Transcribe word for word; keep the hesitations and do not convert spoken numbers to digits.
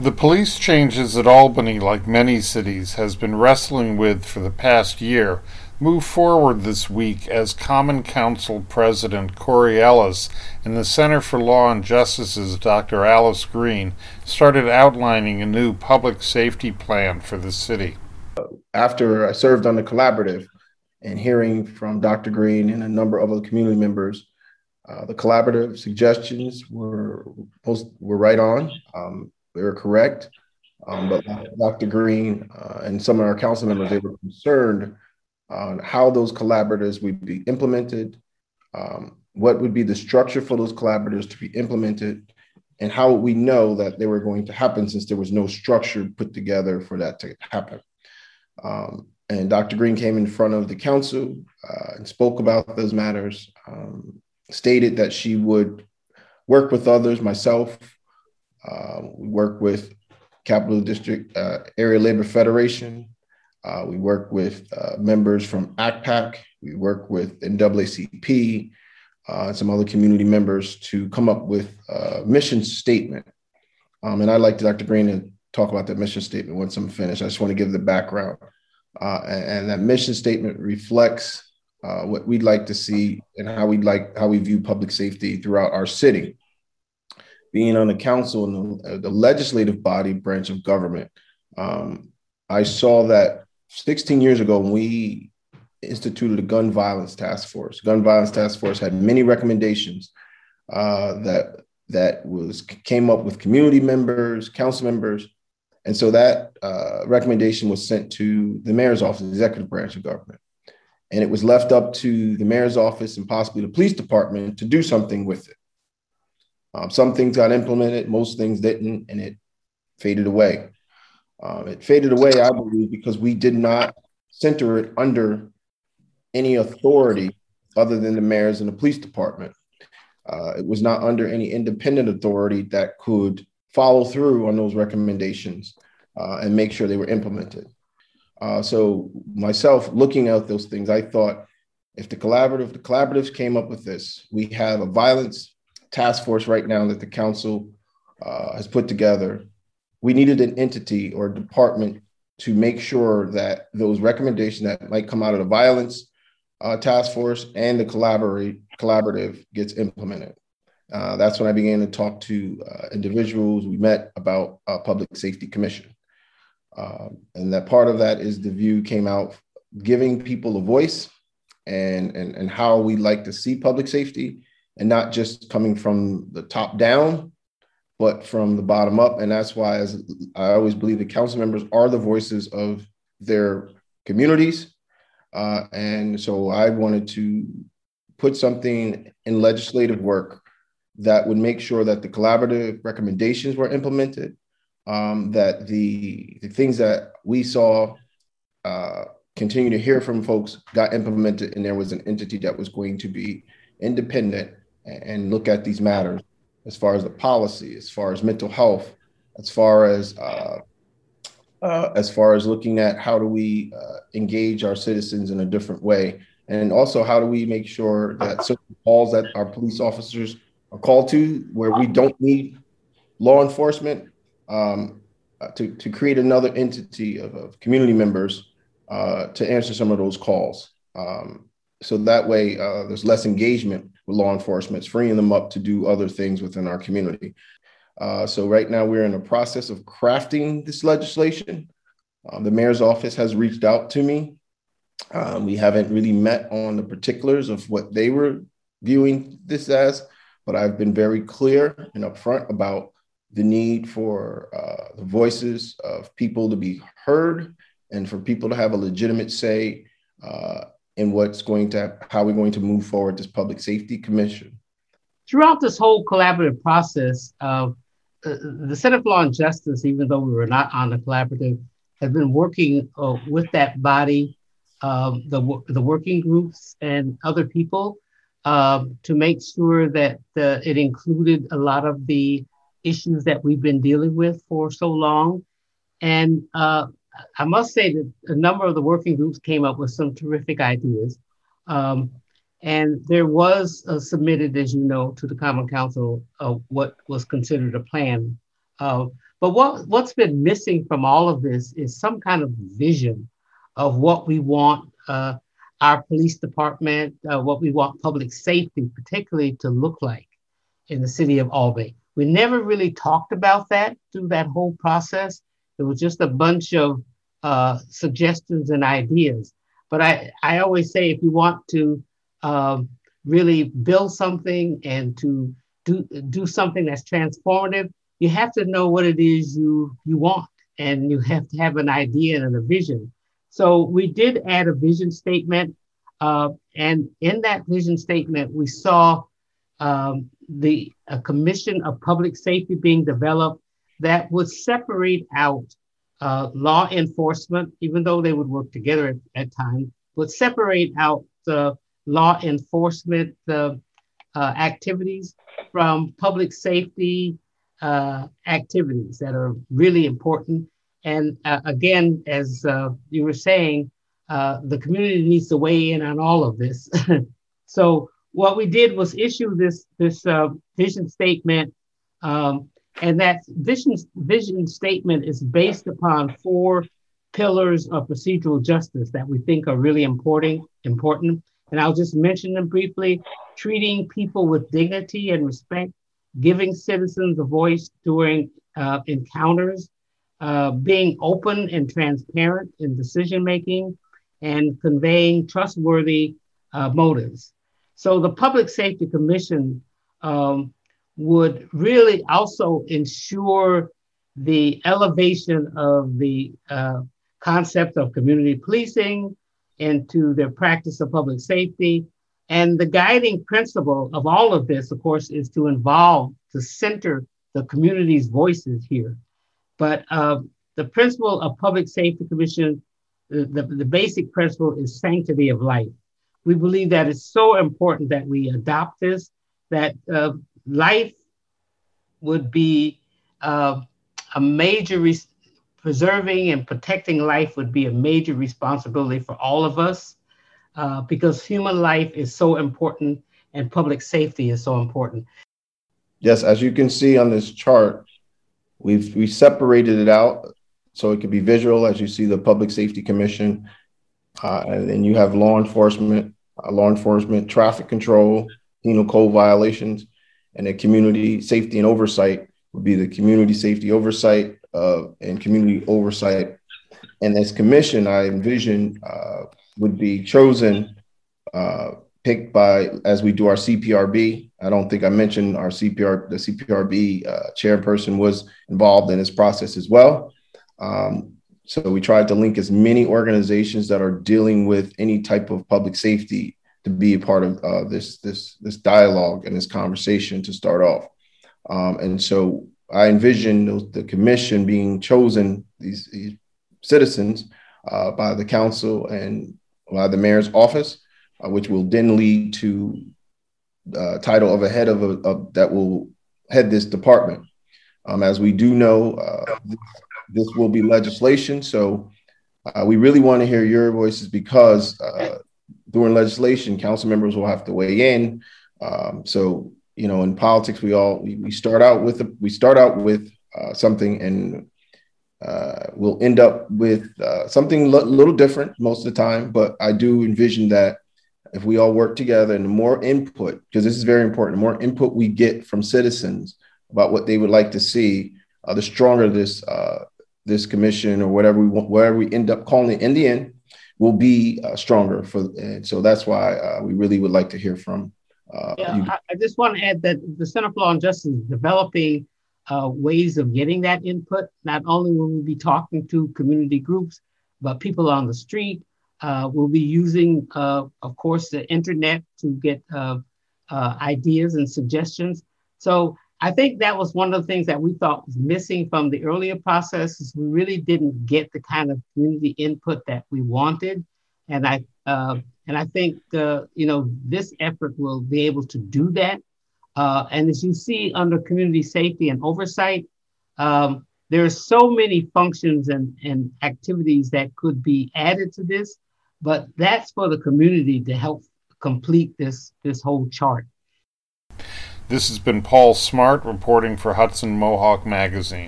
The police changes that Albany, like many cities, has been wrestling with for the past year moved forward this week as Common Council President Corey Ellis and the Center for Law and Justice's Doctor Alice Green started outlining a new public safety plan for the city. After I served on the collaborative and hearing from Doctor Green and a number of other community members, uh, the collaborative suggestions were most were right on. Um, they were correct. Um, but Doctor Green uh, and some of our council members, they were concerned on how those collaboratives would be implemented, um, what would be the structure for those collaboratives to be implemented, and how would we know that they were going to happen since there was no structure put together for that to happen. Um, and Doctor Green came in front of the council uh, and spoke about those matters, um, stated that she would work with others, myself, uh, we work with Capital District uh, Area Labor Federation. Uh, we work with uh, members from A C PAC. We work with N double A C P uh, and some other community members to come up with a mission statement. Um, and I'd like Doctor Green to talk about that mission statement once I'm finished. I just want to give the background. Uh, and, and that mission statement reflects uh, what we'd like to see and how we'd like, how we view public safety throughout our city. Being on the council and the, the legislative body branch of government, um, I saw that sixteen years ago when we instituted a gun violence task force. Gun violence task force had many recommendations uh, that that was came up with community members, council members, and so that uh, recommendation was sent to the mayor's office, the executive branch of government, and it was left up to the mayor's office and possibly the police department to do something with it. Um, some things got implemented, most things didn't, and it faded away. Um, it faded away, I believe, because we did not center it under any authority other than the mayors and the police department. Uh, it was not under any independent authority that could follow through on those recommendations uh, and make sure they were implemented. Uh, so myself, looking at those things, I thought if the collaborative, the collaboratives came up with this, we have a violence task force right now that the council uh, has put together. We needed an entity or department to make sure that those recommendations that might come out of the violence uh, task force and the collaborate collaborative gets implemented. Uh, that's when I began to talk to uh, individuals. We met about a public safety commission. Um, and that part of that is the view came out giving people a voice and, and, and how we like to see public safety and not just coming from the top down, but from the bottom up. And that's why, as I always believe, the council members are the voices of their communities. Uh, and so I wanted to put something in legislative work that would make sure that the collaborative recommendations were implemented, um, that the, the things that we saw uh, continue to hear from folks got implemented, and there was an entity that was going to be independent and, and look at these matters as far as the policy, as far as mental health, as far as uh, uh, as far as looking at how do we uh, engage our citizens in a different way, and also how do we make sure that certain calls that our police officers are called to, where we don't need law enforcement, um, to to create another entity of, of community members uh, to answer some of those calls. Um, so that way, uh, there's less engagement with law enforcement, freeing them up to do other things within our community. Uh, so right now we're in the process of crafting this legislation. Um, the mayor's office has reached out to me. Um, we haven't really met on the particulars of what they were viewing this as, but I've been very clear and upfront about the need for uh, the voices of people to be heard and for people to have a legitimate say uh, in what's going to, how we're going to move forward this public safety commission. Throughout this whole collaborative process, uh, uh, the Center for Law and Justice, even though we were not on the collaborative, has been working uh, with that body, uh, the, the working groups and other people uh, to make sure that uh, it included a lot of the issues that we've been dealing with for so long. And uh, I must say that a number of the working groups came up with some terrific ideas. Um, and there was uh, submitted, as you know, to the Common Council uh, what was considered a plan. Uh, But what, what's been missing from all of this is some kind of vision of what we want uh, our police department, uh, what we want public safety particularly to look like in the city of Albany. We never really talked about that through that whole process. It was just a bunch of uh, suggestions and ideas. But I, I always say if you want to um, really build something and to do, do something that's transformative, you have to know what it is you, you want, and you have to have an idea and a vision. So we did add a vision statement, uh, and in that vision statement, we saw um, the a commission of public safety being developed that would separate out uh, law enforcement, even though they would work together at, at times, would separate out the law enforcement uh, uh, activities from public safety uh, activities that are really important. And uh, again, as uh, you were saying, uh, the community needs to weigh in on all of this. So what we did was issue this, this uh, vision statement. Um, and that vision, vision statement is based upon four pillars of procedural justice that we think are really important. important. And I'll just mention them briefly: treating people with dignity and respect, giving citizens a voice during uh, encounters, uh, being open and transparent in decision-making, and conveying trustworthy uh, motives. So the Public Safety Commission um, would really also ensure the elevation of the uh, concept of community policing into their practice of public safety. And the guiding principle of all of this, of course, is to involve, to center the community's voices here. But uh, the principle of Public Safety Commission, the, the, the basic principle is sanctity of life. We believe that it's so important that we adopt this, that uh, life would be uh, a major, res- preserving and protecting life would be a major responsibility for all of us. Uh, because human life is so important and public safety is so important. Yes, as you can see on this chart, we've we separated it out so it can be visual, as you see the Public Safety Commission, uh, and then you have law enforcement, uh, law enforcement, traffic control, penal code violations, and then community safety and oversight would be the community safety oversight uh, and community oversight. And this commission, I envision, uh, would be chosen, uh, picked by, as we do our C P R B. I don't think I mentioned our C P R, the C P R B uh, chairperson was involved in this process as well. Um, so we tried to link as many organizations that are dealing with any type of public safety to be a part of uh, this, this, this dialogue and this conversation to start off. Um, and so I envision those, the commission being chosen, these, these citizens, uh, by the council and by the mayor's office, uh, which will then lead to uh, title of a head of a of, that will head this department. Um, as we do know, uh, this, this will be legislation. So uh, we really want to hear your voices because uh, during legislation, council members will have to weigh in. Um, so, you know, in politics, we all we, we start out with a, we start out with uh, something and Uh, we'll end up with uh, something a l- little different most of the time, but I do envision that if we all work together and the more input, because this is very important, the more input we get from citizens about what they would like to see, uh, the stronger this uh, this commission or whatever we want, whatever we end up calling it in the end, will be uh, stronger. For and so that's why uh, we really would like to hear from uh, yeah, you. I, I just want to add that the Center for Law and Justice is developing Uh, ways of getting that input. Not only will we be talking to community groups, but people on the street. Uh, we'll be using, uh, of course, the internet to get uh, uh, ideas and suggestions. So I think that was one of the things that we thought was missing from the earlier processes. We really didn't get the kind of community input that we wanted. And I, uh, and I think, uh, you know, this effort will be able to do that. Uh, and as you see under community safety and oversight, um, there are so many functions and, and activities that could be added to this, but that's for the community to help complete this, this whole chart. This has been Paul Smart reporting for Hudson Mohawk Magazine.